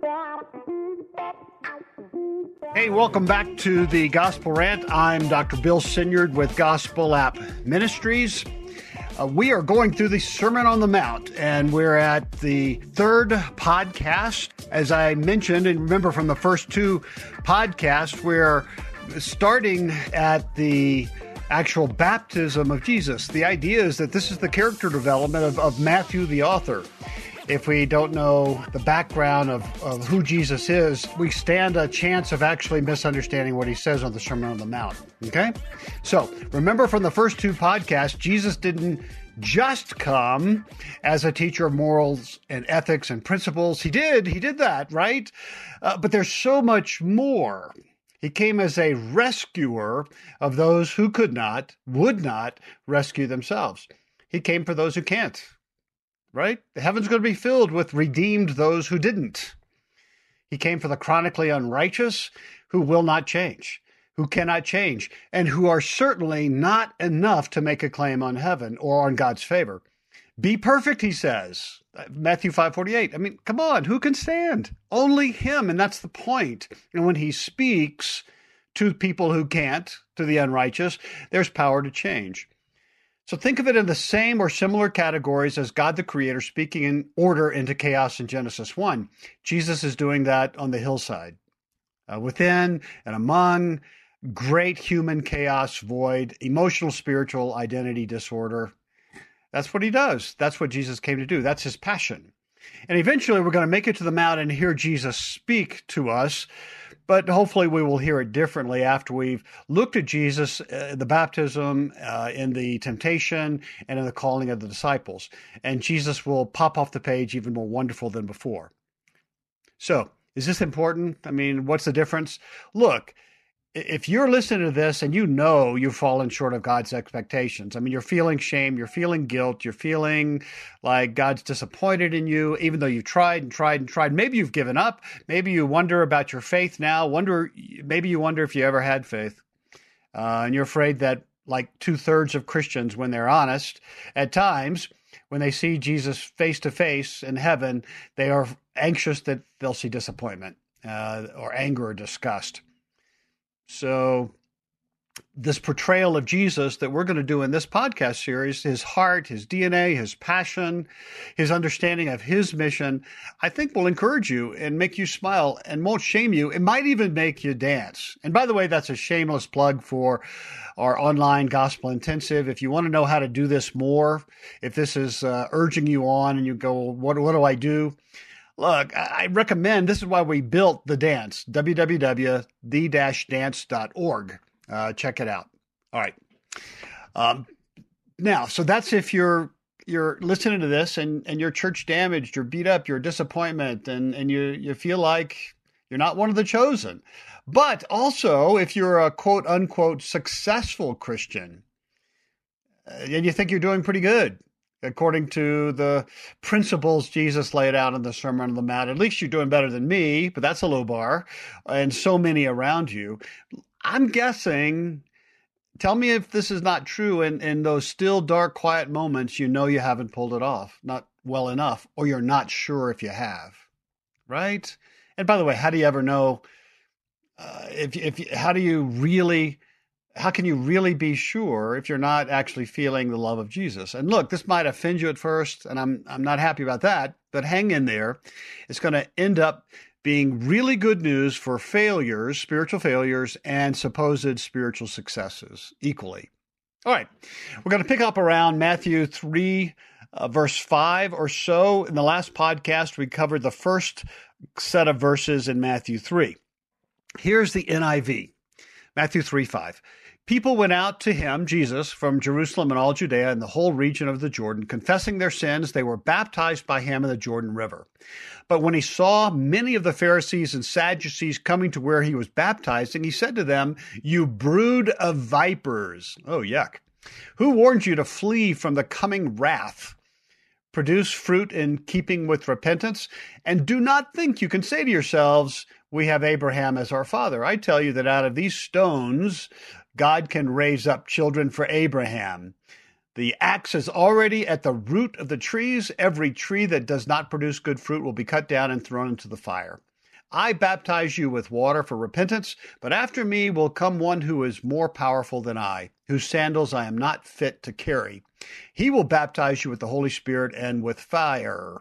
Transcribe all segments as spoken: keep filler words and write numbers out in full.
Hey, welcome back to the Gospel Rant. I'm Doctor Bill Sinyard with Gospel App Ministries. Uh, we are going through the Sermon on the Mount, and we're at the third podcast. As I mentioned, and remember from the first two podcasts, we're starting at the actual baptism of Jesus. The idea is that this is the character development of, of Matthew, the author. If we don't know the background of, of who Jesus is, we stand a chance of actually misunderstanding what he says on the Sermon on the Mount. Okay? So remember from the first two podcasts, Jesus didn't just come as a teacher of morals and ethics and principles. He did. He did that, right? Uh, but there's so much more. He came as a rescuer of those who could not, would not rescue themselves. He came for those who can't. Right? The heaven's going to be filled with redeemed those who didn't. He came for the chronically unrighteous who will not change, who cannot change, and who are certainly not enough to make a claim on heaven or on God's favor. Be perfect, he says. Matthew five forty-eight. I mean, come on, who can stand? Only him, and that's the point. And when he speaks to people who can't, to the unrighteous, there's power to change. So think of it in the same or similar categories as God the Creator speaking in order into chaos in Genesis one. Jesus is doing that on the hillside. Uh, within and among great human chaos, void, emotional, spiritual identity disorder. That's what he does. That's what Jesus came to do. That's his passion. And eventually we're going to make it to the mount and hear Jesus speak to us. But hopefully we will hear it differently after we've looked at Jesus, uh, the baptism, uh, in the temptation, and in the calling of the disciples. And Jesus will pop off the page even more wonderful than before. So, is this important? I mean, what's the difference? Look, if you're listening to this and you know you've fallen short of God's expectations, I mean, you're feeling shame, you're feeling guilt, you're feeling like God's disappointed in you, even though you've tried and tried and tried. Maybe you've given up. Maybe you wonder about your faith now. Wonder, maybe you wonder if you ever had faith. Uh, and you're afraid that, like two-thirds of Christians, when they're honest, at times, when they see Jesus face to face in heaven, they are anxious that they'll see disappointment uh, or anger or disgust. So this portrayal of Jesus that we're going to do in this podcast series, his heart, his D N A, his passion, his understanding of his mission, I think will encourage you and make you smile and won't shame you. It might even make you dance. And by the way, that's a shameless plug for our online Gospel Intensive. If you want to know how to do this more, if this is uh, urging you on and you go, what, what do I do? Look, I recommend, this is why we built The Dance, w w w dot the dash dance dot org. Uh, check it out. All right. Um, now, so that's if you're you're listening to this and, and you're church damaged, you're beat up, you're a disappointment, and, and you, you feel like you're not one of the chosen. But also, if you're a quote unquote successful Christian, and you think you're doing pretty good, according to the principles Jesus laid out in the Sermon on the Mount, at least you're doing better than me, but that's a low bar, and so many around you. I'm guessing, tell me if this is not true, in, in those still, dark, quiet moments, you know you haven't pulled it off, not well enough, or you're not sure if you have, right? And by the way, how do you ever know, uh, if, if how do you really... How can you really be sure if you're not actually feeling the love of Jesus? And look, this might offend you at first, and I'm I'm not happy about that, but hang in there. It's going to end up being really good news for failures, spiritual failures, and supposed spiritual successes equally. All right, we're going to pick up around Matthew three, uh, verse five or so. In the last podcast, we covered the first set of verses in Matthew three. Here's the N I V, Matthew three five. People went out to him, Jesus, from Jerusalem and all Judea and the whole region of the Jordan, confessing their sins. They were baptized by him in the Jordan River. But when he saw many of the Pharisees and Sadducees coming to where he was baptizing, he said to them, "You brood of vipers." Oh, yuck. "Who warned you to flee from the coming wrath? Produce fruit in keeping with repentance, and do not think you can say to yourselves, 'We have Abraham as our father.' I tell you that out of these stones God can raise up children for Abraham. The axe is already at the root of the trees. Every tree that does not produce good fruit will be cut down and thrown into the fire. I baptize you with water for repentance, but after me will come one who is more powerful than I, whose sandals I am not fit to carry. He will baptize you with the Holy Spirit and with fire.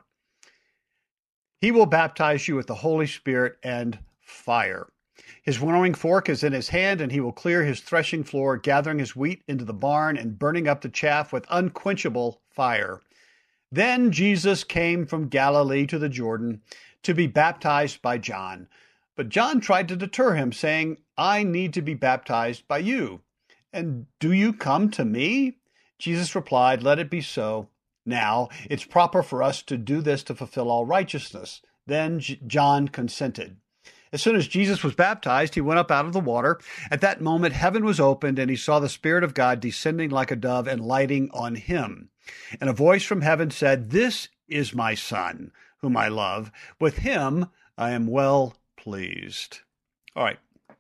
He will baptize you with the Holy Spirit and fire. His winnowing fork is in his hand, and he will clear his threshing floor, gathering his wheat into the barn and burning up the chaff with unquenchable fire. Then Jesus came from Galilee to the Jordan to be baptized by John. But John tried to deter him, saying, I need to be baptized by you. And do you come to me? Jesus replied, Let it be so. Now, it's proper for us to do this to fulfill all righteousness. Then J- John consented. As soon as Jesus was baptized, he went up out of the water. At that moment, heaven was opened, and he saw the Spirit of God descending like a dove and lighting on him. And a voice from heaven said, This is my Son, whom I love. With him I am well pleased. All right.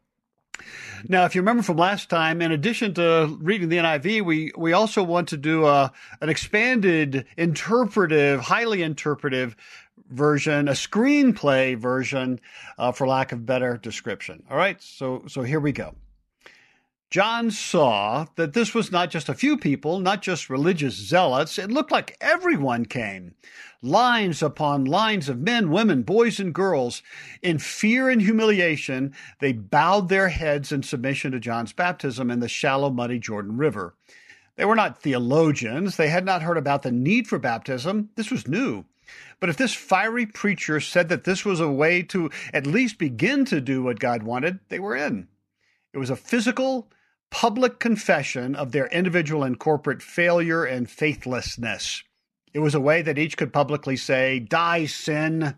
Now, if you remember from last time, in addition to reading the N I V, we, we also want to do a, an expanded, interpretive, highly interpretive version, a screenplay version, uh, for lack of better description. All right, so so here we go. John saw that this was not just a few people, not just religious zealots. It looked like everyone came. Lines upon lines of men, women, boys, and girls. In fear and humiliation, they bowed their heads in submission to John's baptism in the shallow, muddy Jordan River. They were not theologians. They had not heard about the need for baptism. This was new. But if this fiery preacher said that this was a way to at least begin to do what God wanted, they were in. It was a physical, public confession of their individual and corporate failure and faithlessness. It was a way that each could publicly say, Die, sin.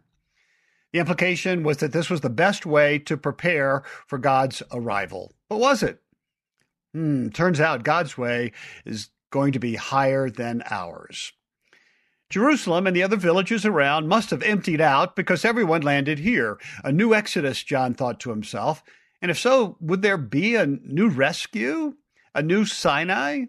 The implication was that this was the best way to prepare for God's arrival. But was it? Hmm, turns out God's way is going to be higher than ours. Jerusalem and the other villages around must have emptied out because everyone landed here. A new Exodus, John thought to himself. And if so, would there be a new rescue? A new Sinai?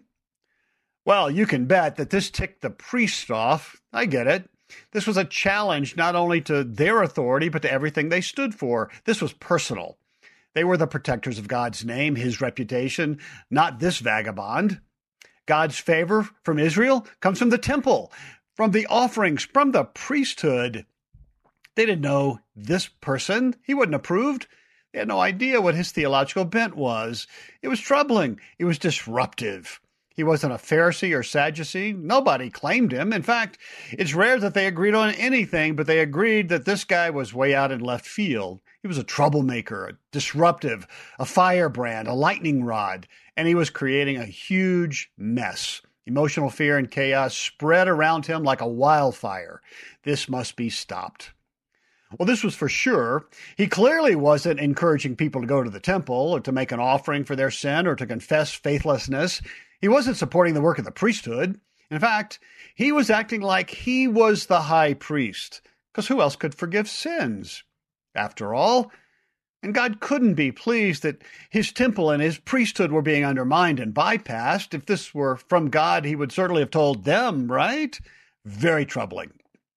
Well, you can bet that this ticked the priests off. I get it. This was a challenge not only to their authority, but to everything they stood for. This was personal. They were the protectors of God's name, his reputation, not this vagabond. God's favor from Israel comes from the temple, from the offerings, from the priesthood. They didn't know this person. He wasn't approved. They had no idea what his theological bent was. It was troubling. It was disruptive. He wasn't a Pharisee or Sadducee. Nobody claimed him. In fact, it's rare that they agreed on anything, but they agreed that this guy was way out in left field. He was a troublemaker, a disruptive, a firebrand, a lightning rod, and he was creating a huge mess. Emotional fear and chaos spread around him like a wildfire. This must be stopped. Well, this was for sure. He clearly wasn't encouraging people to go to the temple or to make an offering for their sin or to confess faithlessness. He wasn't supporting the work of the priesthood. In fact, he was acting like he was the high priest, because who else could forgive sins? After all, and God couldn't be pleased that his temple and his priesthood were being undermined and bypassed. If this were from God, he would certainly have told them, right? Very troubling.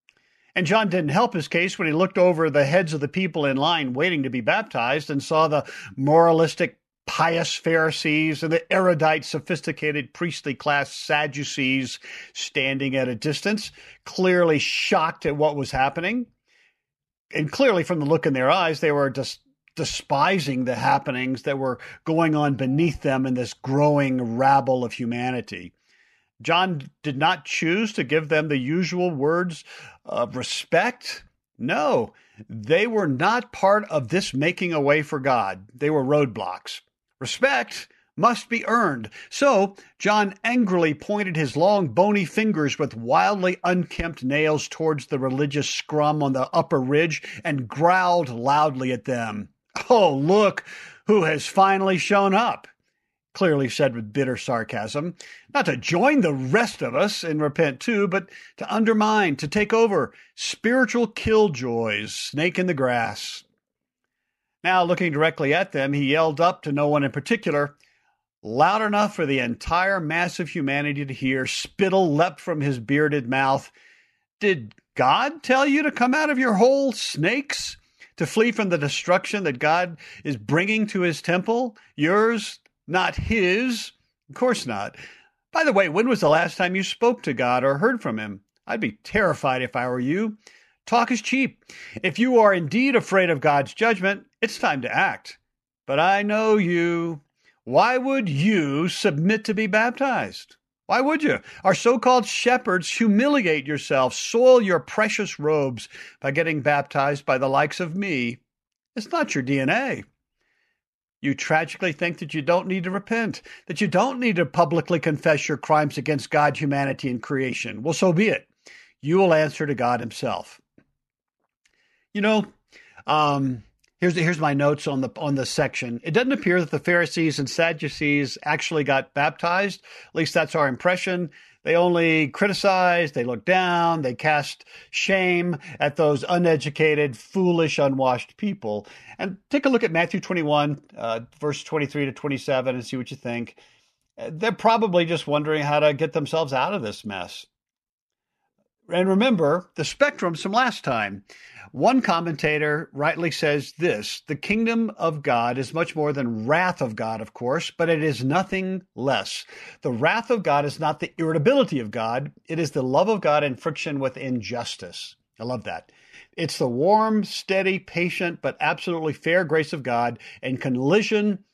And John didn't help his case when he looked over the heads of the people in line waiting to be baptized and saw the moralistic, pious Pharisees and the erudite, sophisticated, priestly class Sadducees standing at a distance, clearly shocked at what was happening. And clearly from the look in their eyes, they were just despising the happenings that were going on beneath them in this growing rabble of humanity. John did not choose to give them the usual words of respect. No, they were not part of this making a way for God. They were roadblocks. Respect must be earned. So John angrily pointed his long, bony fingers with wildly unkempt nails towards the religious scrum on the upper ridge and growled loudly at them. Oh, look who has finally shown up, clearly said with bitter sarcasm, not to join the rest of us and repent too, but to undermine, to take over, spiritual killjoys, snake in the grass. Now, looking directly at them, he yelled up to no one in particular, loud enough for the entire mass of humanity to hear. Spittle leapt from his bearded mouth. Did God tell you to come out of your hole, snakes? To flee from the destruction that God is bringing to his temple? Yours, not his? Of course not. By the way, when was the last time you spoke to God or heard from him? I'd be terrified if I were you. Talk is cheap. If you are indeed afraid of God's judgment, it's time to act. But I know you. Why would you submit to be baptized? Why would you? Our so-called shepherds humiliate yourself, soil your precious robes by getting baptized by the likes of me. It's not your D N A. You tragically think that you don't need to repent, that you don't need to publicly confess your crimes against God, humanity, and creation. Well, so be it. You will answer to God himself. You know, um, here's here's my notes on the on the section. It doesn't appear that the Pharisees and Sadducees actually got baptized. At least that's our impression. They only criticized, they looked down, they cast shame at those uneducated, foolish, unwashed people. And take a look at Matthew twenty-one, uh, verse twenty-three to twenty-seven, and see what you think. They're probably just wondering how to get themselves out of this mess. And remember the spectrums from last time. One commentator rightly says this: the kingdom of God is much more than wrath of God, of course, but it is nothing less. The wrath of God is not the irritability of God. It is the love of God in friction with injustice. I love that. It's the warm, steady, patient, but absolutely fair grace of God in collision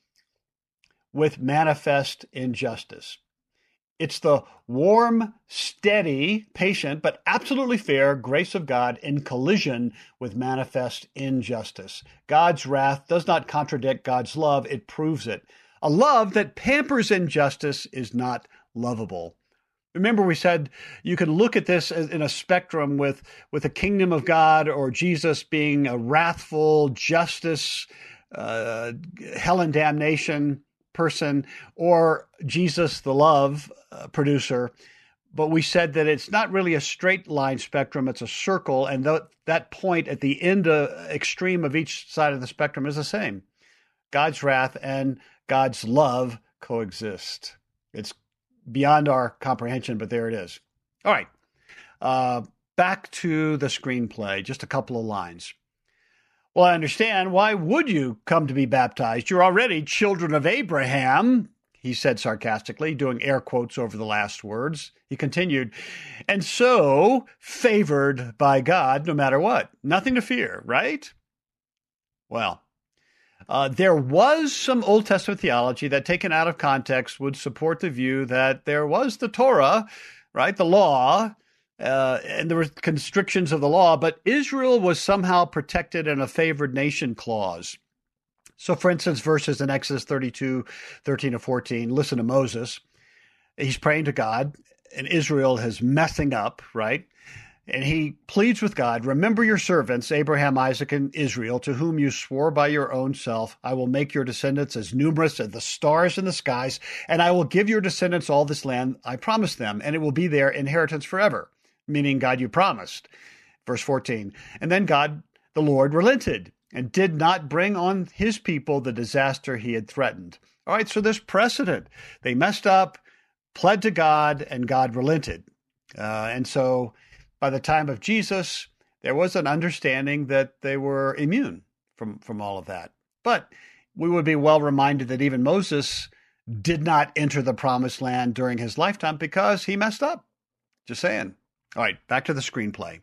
with manifest injustice. It's the warm, steady, patient, but absolutely fair grace of God in collision with manifest injustice. God's wrath does not contradict God's love. It proves it. A love that pampers injustice is not lovable. Remember, we said you can look at this as in a spectrum with, with the kingdom of God or Jesus being a wrathful, justice, uh, hell and damnation person, or Jesus, the love uh, producer. But we said that it's not really a straight line spectrum, it's a circle, and th- that point at the end uh, extreme of each side of the spectrum is the same. God's wrath and God's love coexist. It's beyond our comprehension, but there it is. All right, uh, back to the screenplay, just a couple of lines. Well, I understand. Why would you come to be baptized? You're already children of Abraham, he said sarcastically, doing air quotes over the last words. He continued, and so favored by God no matter what. Nothing to fear, right? Well, uh, there was some Old Testament theology that, taken out of context, would support the view that there was the Torah, right, the law, Uh, and there were constrictions of the law, but Israel was somehow protected in a favored nation clause. So, for instance, verses in Exodus thirty-two, thirteen to fourteen, listen to Moses. He's praying to God, and Israel is messing up, right? And he pleads with God, remember your servants, Abraham, Isaac, and Israel, to whom you swore by your own self, I will make your descendants as numerous as the stars in the skies, and I will give your descendants all this land I promised them, and it will be their inheritance forever. Meaning, God, you promised. Verse fourteen, and then God, the Lord, relented and did not bring on his people the disaster he had threatened. All right, so there's precedent. They messed up, pled to God, and God relented. Uh, and so by the time of Jesus, there was an understanding that they were immune from, from all of that. But we would be well reminded that even Moses did not enter the promised land during his lifetime because he messed up. Just saying. All right, back to the screenplay.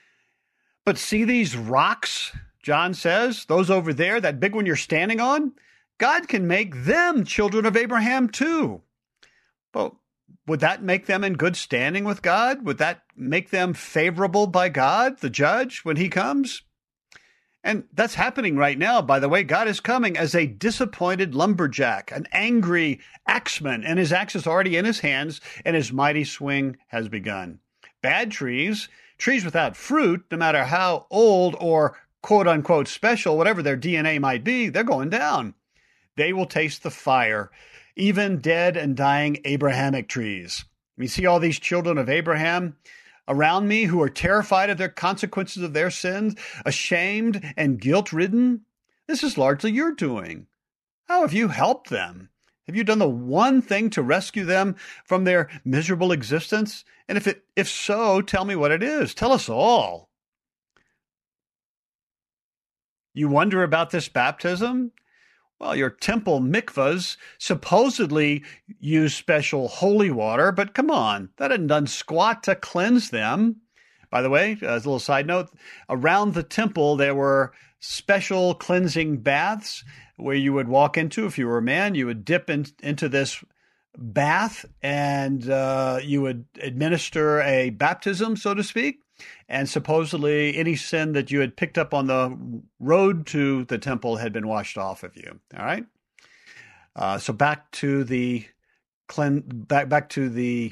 But see these rocks, John says, those over there, that big one you're standing on? God can make them children of Abraham too. Well, would that make them in good standing with God? Would that make them favorable by God, the judge, when he comes? And that's happening right now, by the way. God is coming as a disappointed lumberjack, an angry axeman, and his axe is already in his hands, and his mighty swing has begun. Bad trees, trees without fruit, no matter how old or quote-unquote special, whatever their D N A might be, they're going down. They will taste the fire, even dead and dying Abrahamic trees. We see all these children of Abraham around me who are terrified of their consequences of their sins, ashamed and guilt-ridden. This is largely your doing. How have you helped them? Have you done the one thing to rescue them from their miserable existence? And if it, if so, tell me what it is. Tell us all. You wonder about this baptism? Well, your temple mikvahs supposedly use special holy water, but come on, that hadn't done squat to cleanse them. By the way, as a little side note, around the temple there were special cleansing baths where you would walk into. If you were a man, you would dip in, into this bath and uh, you would administer a baptism, so to speak. And supposedly any sin that you had picked up on the road to the temple had been washed off of you. All right. Uh, so back to the clean, back back to the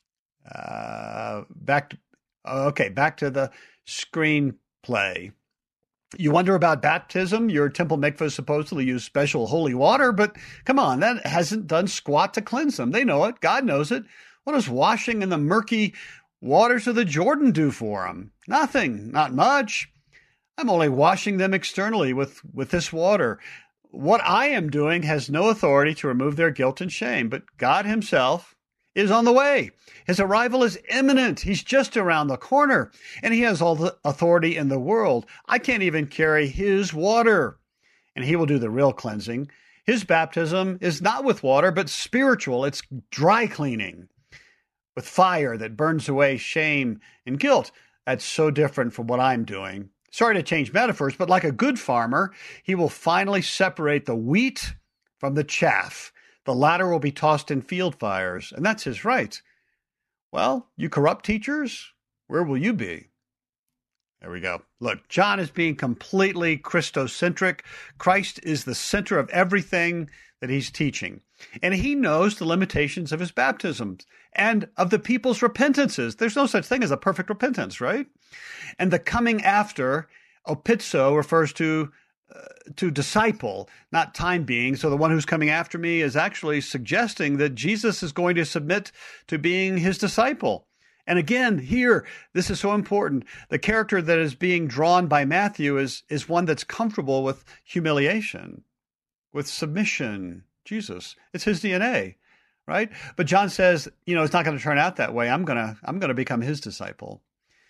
uh, back. To, okay, back to the screenplay. You wonder about baptism. Your temple mikvahs supposedly use special holy water, but come on, that hasn't done squat to cleanse them. They know it. God knows it. What does washing in the murky waters of the Jordan do for them? Nothing, not much. I'm only washing them externally with, with this water. What I am doing has no authority to remove their guilt and shame, but God himself is on the way. His arrival is imminent. He's just around the corner, and he has all the authority in the world. I can't even carry his water, and he will do the real cleansing. His baptism is not with water, but spiritual. It's dry cleaning with fire that burns away shame and guilt. That's so different from what I'm doing. Sorry to change metaphors, but like a good farmer, he will finally separate the wheat from the chaff. The latter will be tossed in field fires, and that's his right. Well, you corrupt teachers, where will you be? There we go. Look, John is being completely Christocentric. Christ is the center of everything that he's teaching. And he knows the limitations of his baptisms and of the people's repentances. There's no such thing as a perfect repentance, right? And the coming after, opitzo, refers to uh, to disciple, not time being. So the one who's coming after me is actually suggesting that Jesus is going to submit to being his disciple. And again, here, this is so important. The character that is being drawn by Matthew is, is one that's comfortable with humiliation, with submission. Jesus, it's his D N A, right? But John says, you know, it's not going to turn out that way. I'm going to, I'm going to become his disciple.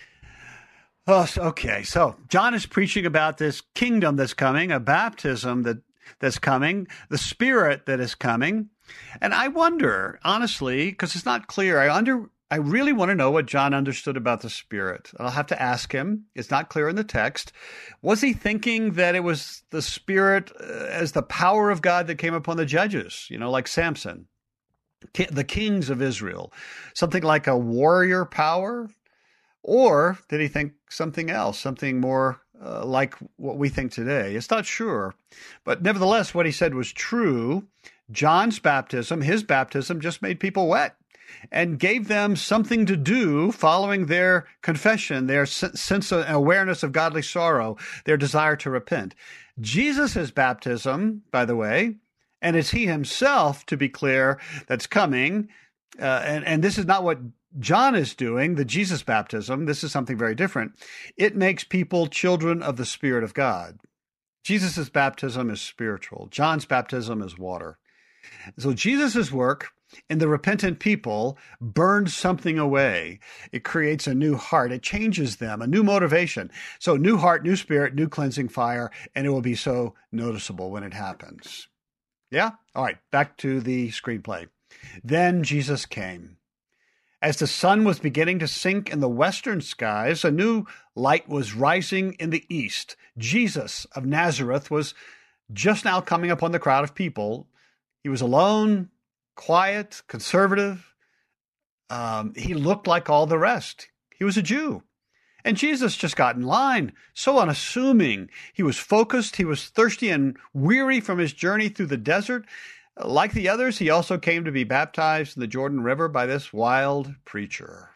Oh, okay. So John is preaching about this kingdom that's coming, a baptism that that's coming, the Spirit that is coming. And I wonder, honestly, because it's not clear, I under, I really want to know what John understood about the Spirit. I'll have to ask him. It's not clear in the text. Was he thinking that it was the Spirit uh, as the power of God that came upon the judges, you know, like Samson, ki- the kings of Israel, something like a warrior power? Or did he think something else, something more uh, like what we think today? It's not sure. But nevertheless, what he said was true. John's baptism, his baptism, just made people wet and gave them something to do following their confession, their sense of awareness of godly sorrow, their desire to repent. Jesus' baptism, by the way, and it's he himself, to be clear, that's coming. Uh, and, and this is not what John is doing, the Jesus baptism. This is something very different. It makes people children of the Spirit of God. Jesus' baptism is spiritual. John's baptism is water. So Jesus' work in the repentant people burns something away. It creates a new heart. It changes them, a new motivation. So new heart, new spirit, new cleansing fire, and it will be so noticeable when it happens. Yeah? All right, back to the screenplay. Then Jesus came. As the sun was beginning to sink in the western skies, a new light was rising in the east. Jesus of Nazareth was just now coming upon the crowd of people. He was alone, quiet, conservative. Um, he looked like all the rest. He was a Jew. And Jesus just got in line, so unassuming. He was focused. He was thirsty and weary from his journey through the desert. Like the others, he also came to be baptized in the Jordan River by this wild preacher.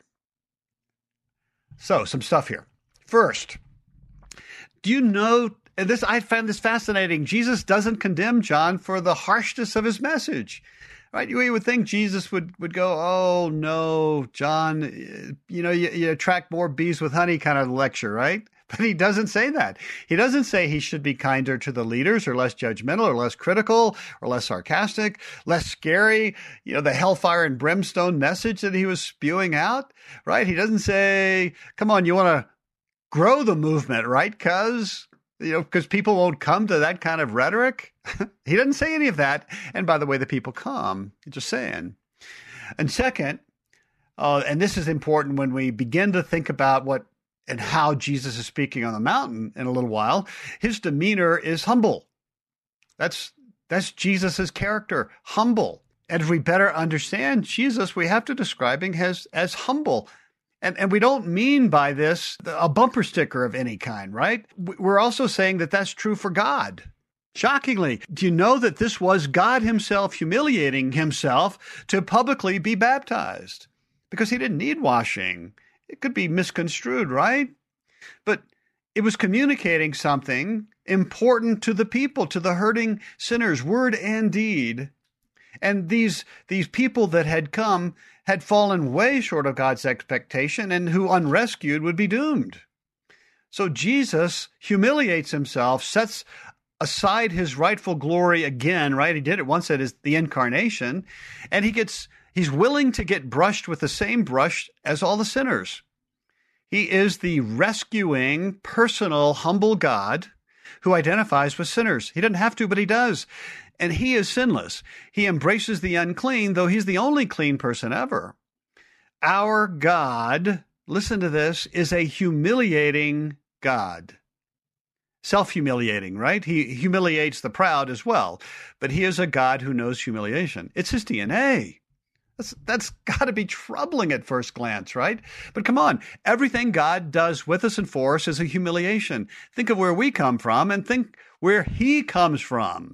So, some stuff here. First, do you know, and this I found this fascinating, Jesus doesn't condemn John for the harshness of his message. Right? You would think Jesus would, would go, oh, no, John, you know, you, you attract more bees with honey kind of lecture, right? But he doesn't say that. He doesn't say he should be kinder to the leaders or less judgmental or less critical or less sarcastic, less scary, you know, the hellfire and brimstone message that he was spewing out, right? He doesn't say, come on, you want to grow the movement, right? Because You know, because people won't come to that kind of rhetoric. He doesn't say any of that. And by the way, the people come. Just saying. And second, uh, and this is important when we begin to think about what and how Jesus is speaking on the mountain in a little while, his demeanor is humble. That's that's Jesus's character, humble. And if we better understand Jesus, we have to describe him as, as humble. And, and we don't mean by this a bumper sticker of any kind, right? We're also saying that that's true for God. Shockingly, do you know that this was God himself humiliating himself to publicly be baptized? Because he didn't need washing. It could be misconstrued, right? But it was communicating something important to the people, to the hurting sinners, word and deed. And these, these people that had come had fallen way short of God's expectation, and who unrescued would be doomed. So Jesus humiliates himself, sets aside his rightful glory again, right? He did it once at his, the incarnation, and he gets he's willing to get brushed with the same brush as all the sinners. He is the rescuing, personal, humble God who identifies with sinners. He doesn't have to, but he does. And he is sinless. He embraces the unclean, though he's the only clean person ever. Our God, listen to this, is a humiliating God. Self-humiliating, right? He humiliates the proud as well. But he is a God who knows humiliation. It's his D N A. That's, that's got to be troubling at first glance, right? But come on, everything God does with us and for us is a humiliation. Think of where we come from and think where he comes from.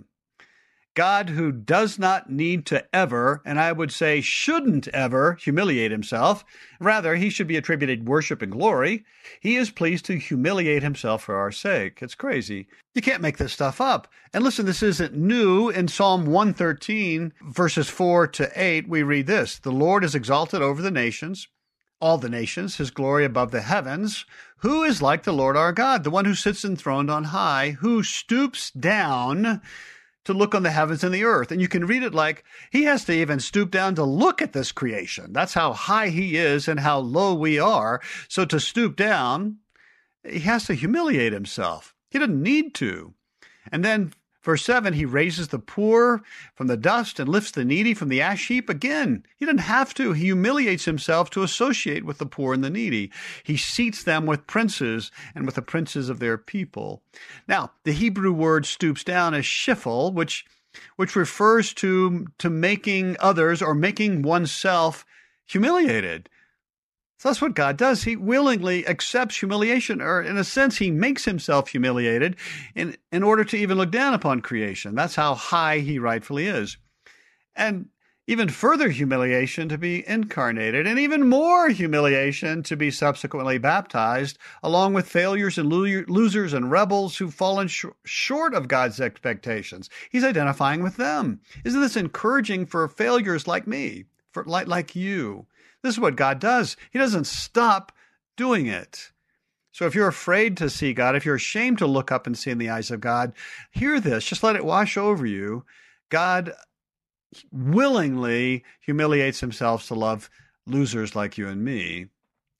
God who does not need to ever, and I would say shouldn't ever, humiliate himself. Rather, he should be attributed worship and glory. He is pleased to humiliate himself for our sake. It's crazy. You can't make this stuff up. And listen, this isn't new. In Psalm one thirteen, verses four to eight, we read this: "The Lord is exalted over the nations, all the nations, his glory above the heavens. Who is like the Lord our God, the one who sits enthroned on high, who stoops down to look on the heavens and the earth." And you can read it like he has to even stoop down to look at this creation. That's how high he is and how low we are. So to stoop down, he has to humiliate himself. He doesn't need to. And then verse seven, he raises the poor from the dust and lifts the needy from the ash heap. Again, he doesn't have to. He humiliates himself to associate with the poor and the needy. He seats them with princes and with the princes of their people. Now, the Hebrew word stoops down is shifel, which which refers to, to making others or making oneself humiliated. So that's what God does. He willingly accepts humiliation, or in a sense, he makes himself humiliated in, in order to even look down upon creation. That's how high he rightfully is. And even further humiliation to be incarnated, and even more humiliation to be subsequently baptized, along with failures and losers and rebels who've fallen sh- short of God's expectations. He's identifying with them. Isn't this encouraging for failures like me, for like, like you? This is what God does. He doesn't stop doing it. So if you're afraid to see God, if you're ashamed to look up and see in the eyes of God, hear this. Just let it wash over you. God willingly humiliates himself to love losers like you and me.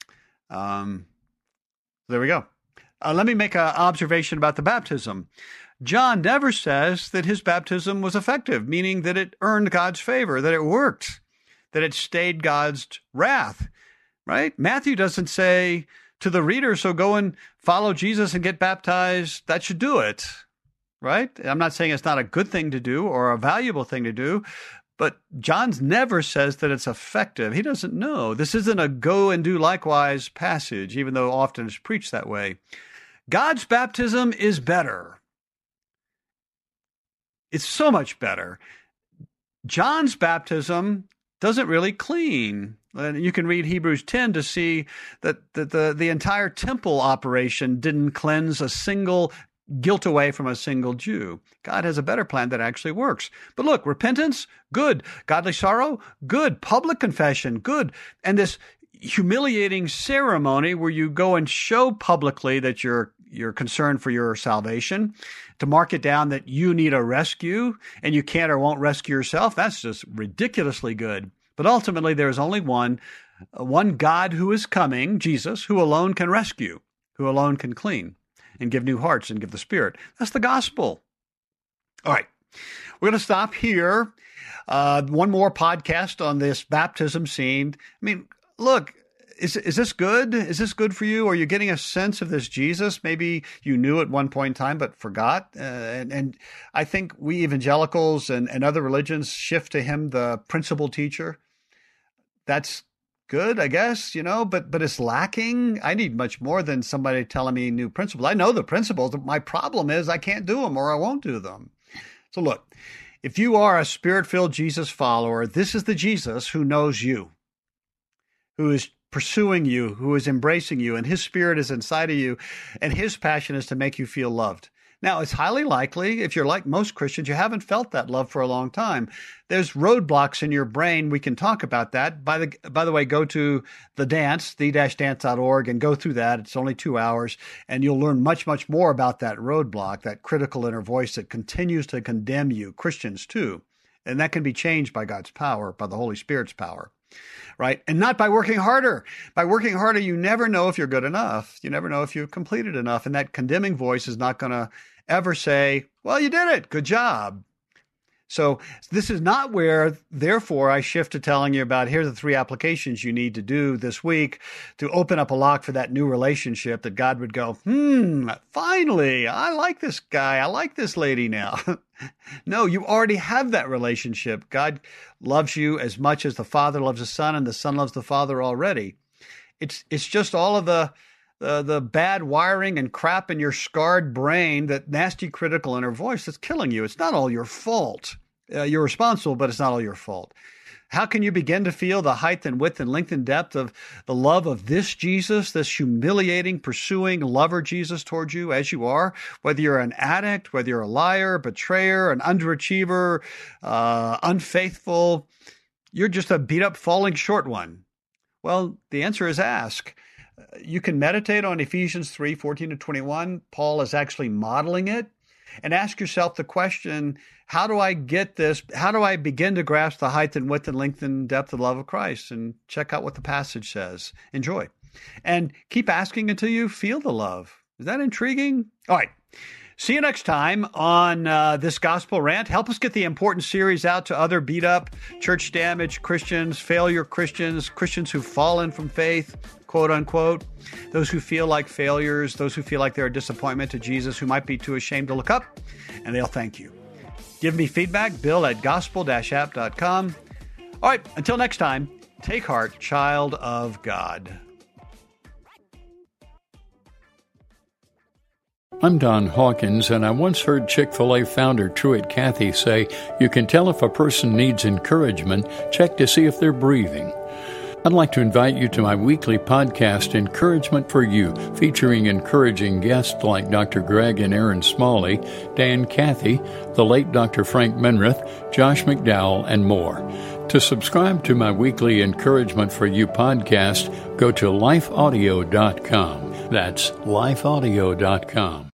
Um, there we go. Uh, let me make an observation about the baptism. John never says that his baptism was effective, meaning that it earned God's favor, that it worked, that it stayed God's wrath, right? Matthew doesn't say to the reader, so go and follow Jesus and get baptized. That should do it, right? I'm not saying it's not a good thing to do or a valuable thing to do, but John never says that it's effective. He doesn't know. This isn't a go and do likewise passage, even though often it's preached that way. God's baptism is better. It's so much better. John's baptism doesn't really clean. And you can read Hebrews ten to see that the, the, the entire temple operation didn't cleanse a single guilt away from a single Jew. God has a better plan that actually works. But look, repentance, good. Godly sorrow, good. Public confession, good. And this humiliating ceremony where you go and show publicly that you're you're concerned for your salvation, to mark it down that you need a rescue and you can't or won't rescue yourself, that's just ridiculously good. But ultimately, there is only one, one God who is coming, Jesus, who alone can rescue, who alone can clean. and give new hearts and give the Spirit. That's the gospel. All right. We're going to stop here. Uh, one more podcast on this baptism scene. I mean, look, is is this good? Is this good for you? Are you getting a sense of this Jesus? Maybe you knew at one point in time but forgot. Uh, and, and I think we evangelicals and, and other religions shift to him the principal teacher. That's good, I guess, you know, but but it's lacking. I need much more than somebody telling me new principles. I know the principles. My problem is I can't do them or I won't do them. So look, if you are a Spirit-filled Jesus follower, this is the Jesus who knows you, who is pursuing you, who is embracing you, and his Spirit is inside of you, and his passion is to make you feel loved. Now, it's highly likely, if you're like most Christians, you haven't felt that love for a long time. There's roadblocks in your brain. We can talk about that. By the by the way, go to The Dance, the dash dance dot org, and go through that. It's only two hours, and you'll learn much, much more about that roadblock, that critical inner voice that continues to condemn you, Christians too. And that can be changed by God's power, by the Holy Spirit's power. Right? And not by working harder. By working harder, you never know if you're good enough. You never know if you've completed enough. And that condemning voice is not going to ever say, well, you did it. Good job. So this is not where, therefore, I shift to telling you about here are the three applications you need to do this week to open up a lock for that new relationship that God would go, hmm, finally, I like this guy. I like this lady now. No, you already have that relationship. God loves you as much as the Father loves the Son, and the Son loves the Father already. It's it's just all of the the, the bad wiring and crap in your scarred brain, that nasty critical inner voice that's killing you. It's not all your fault. Uh, you're responsible, but it's not all your fault. How can you begin to feel the height and width and length and depth of the love of this Jesus, this humiliating, pursuing lover Jesus towards you as you are, whether you're an addict, whether you're a liar, betrayer, an underachiever, uh, unfaithful, you're just a beat up, falling short one? Well, the answer is ask. You can meditate on Ephesians three, fourteen to twenty-one. Paul is actually modeling it. And ask yourself the question, how do I get this? How do I begin to grasp the height and width and length and depth of the love of Christ? And check out what the passage says. Enjoy. And keep asking until you feel the love. Is that intriguing? All right. See you next time on uh, this Gospel Rant. Help us get the important series out to other beat-up, church-damaged Christians, failure Christians, Christians who've fallen from faith, quote unquote, those who feel like failures, those who feel like they're a disappointment to Jesus, who might be too ashamed to look up, and they'll thank you. Give me feedback, bill at gospel dash app dot com. All right, until next time, take heart, child of God. I'm Don Hawkins, and I once heard Chick-fil-A founder Truett Cathy say, you can tell if a person needs encouragement, check to see if they're breathing. I'd like to invite you to my weekly podcast, Encouragement for You, featuring encouraging guests like Doctor Greg and Aaron Smalley, Dan Cathy, the late Doctor Frank Menrith, Josh McDowell, and more. To subscribe to my weekly Encouragement for You podcast, go to life audio dot com. That's life audio dot com.